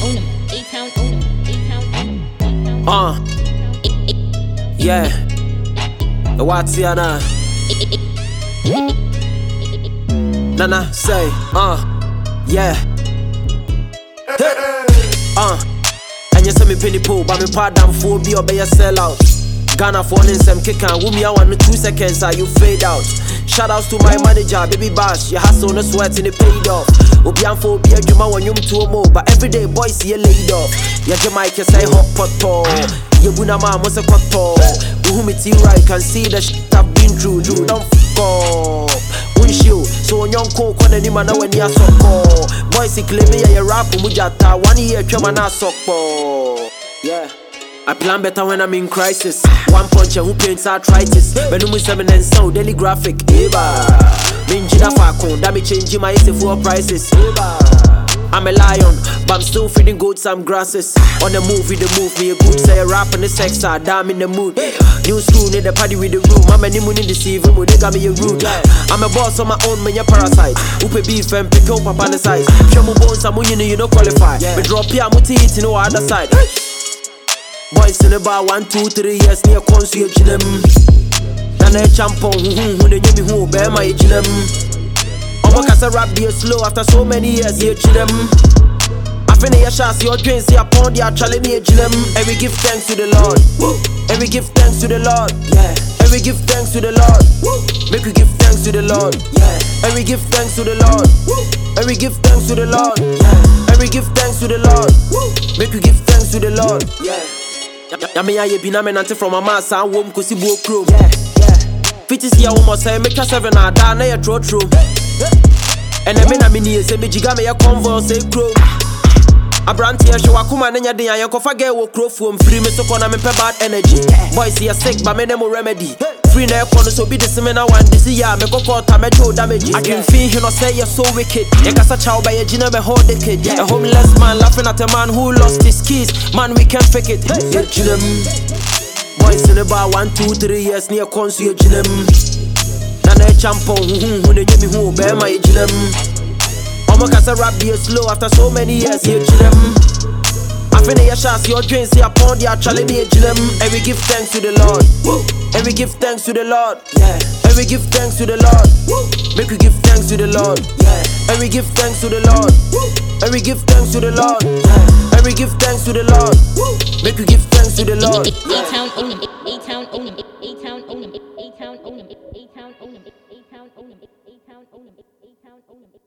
Yeah. What's your name? Nana say, yeah. And you say me penny pool, but me part down for be or be a sellout. Ghana for some kick and wumi I want 2 seconds you fade out. Shout outs to my manager, baby Bash. You hustle no sweat and it paid off. Obian for be a juma when you to more, but every day boys see you laid off. Ya Jamaica say hot pot. You buna ma must a pot. Who me tea right can see the shit I've been through. You don't fuck up. Windshield, so on young coke on any man when you suck. Boys claim me a rap mujata 1 year chama suck. Yeah. I plan better when I'm in crisis. One puncher who paints arthritis. When you move 7 and so daily graphic. Eba. Minjina Fakon, that me changing my AC for prices. Eba. I'm a lion, but I'm still feeding goats some grasses. On the move with the move, me a good say a rap and the sex damn in the mood. New school need the party with the room. I'm a new moon in the sea, room, they got me a rude. I'm a boss on my own, man, you parasite. Upe beef and pick up on the size. Show me bones, I'm winning, you don't qualify. Me drop here, I'm to eat no other side. Boys in about 1, 2, 3 years near concierge them. Nana champon, who they give me who bear my them. Omo kasa rap be slow after so many years here them. I feel your shots, your dreams, your pound, your challenge me them. And we give thanks to the Lord. And we give thanks to the Lord. Yeah. And we give thanks to the Lord. Make we give thanks to the Lord. Yeah. And we give thanks to the Lord. And we give thanks to the Lord. Yeah. And we give thanks to the Lord. Make we give thanks to the Lord. Yeah. Yami aye biname nante from a mass and wom kusi bo chrome. Fiti see a woman say make a 7 na da na ye true. And I mean I mean say me jiga me ye converse say crow. Abranti e show akuma na nya den ayen kofa ge wo crow from free me so kona me pe bad energy. Boys see sick but me no remedy. Free na e kono so be this me na one this year me go quarter me do damage. I can feel you no say you're so wicked. You kasa chow by ye jina me hold the kid. A homeless man laughing at a man who lost his keys. Man we can't fake it. Boys in about 1, 2, 3 years near concierge them. Nana champon who they give me who bear my them. Omo kasa rap be slow after so many years here them. I feel your shots, your dreams, your pound, your challenge me them. And we give thanks to the Lord. And we give thanks to the Lord. Yeah. And we give thanks to the Lord. Make we give thanks to the Lord. Yeah. And we give thanks to the Lord. And we give thanks to the Lord. Yeah. And we give thanks to the Lord. Make we give thanks to the Lord. A-Town only.